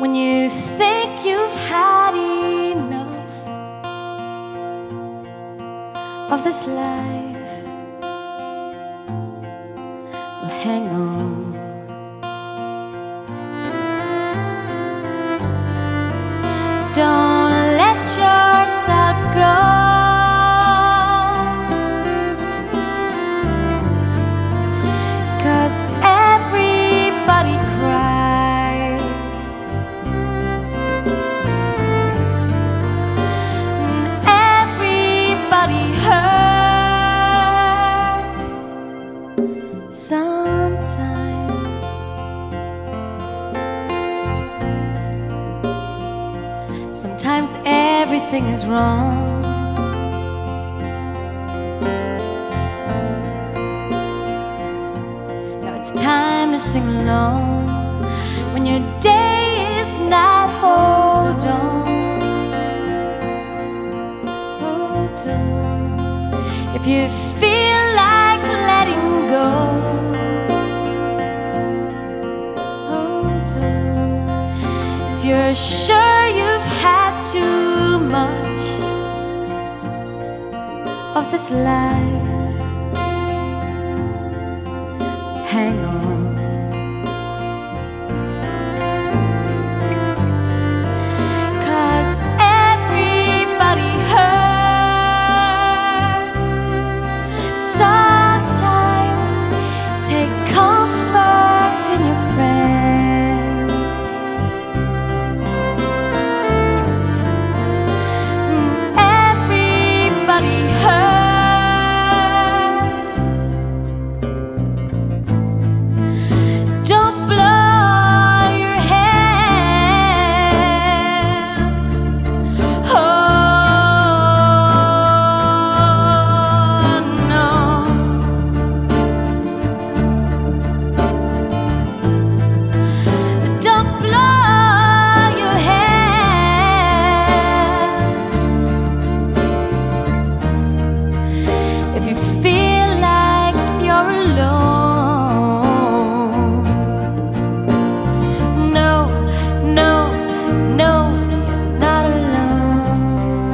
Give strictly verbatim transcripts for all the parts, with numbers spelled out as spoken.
when you think you've had enough of this life. Well, hang on. Don't let yourself go, 'cause everybody cries, and everybody hurts sometimes. Sometimes everything is wrong. Now it's time to sing along. When your day is not, hold on, hold on. If you feel like letting go, hold on. If you're sure you've had too much of this life, hang on. 'Cause everybody hurts sometimes. Take comfort in your friends. Everybody hurts. Don't blow your hands. Oh no. Don't blow your hands. If you feel like you're alone, no, no, no, you're not alone.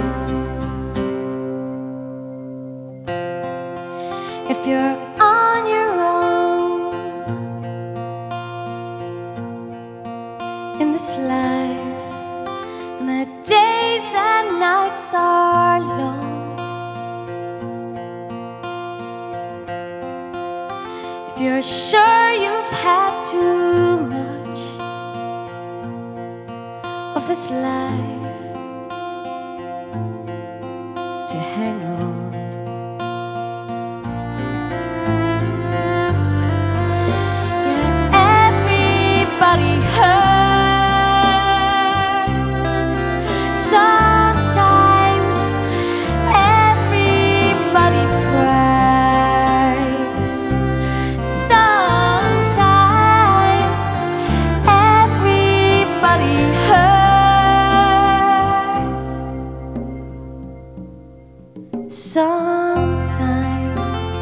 If you're on your own in this life, and the days and nights are long, if you're sure you've had too much of this life, to hang on. Yeah, everybody hurts sometimes. Everybody cries sometimes. Everybody hurts sometimes.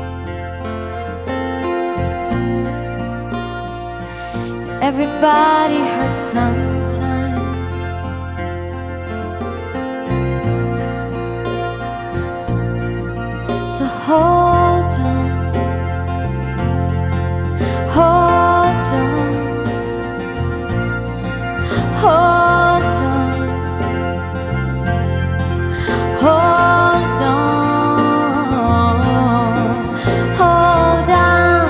Everybody hurts sometimes. So hold on, hold on, hold on, hold on, hold on,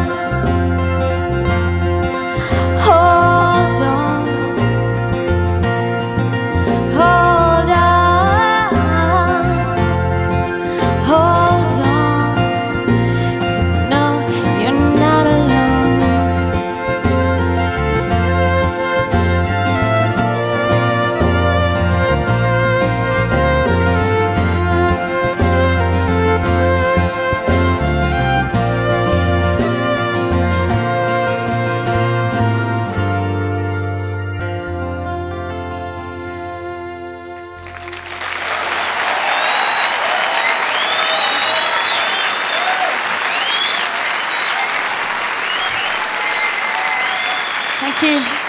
hold on, hold on, hold on. 'Cause no, you're not alone. Thank you.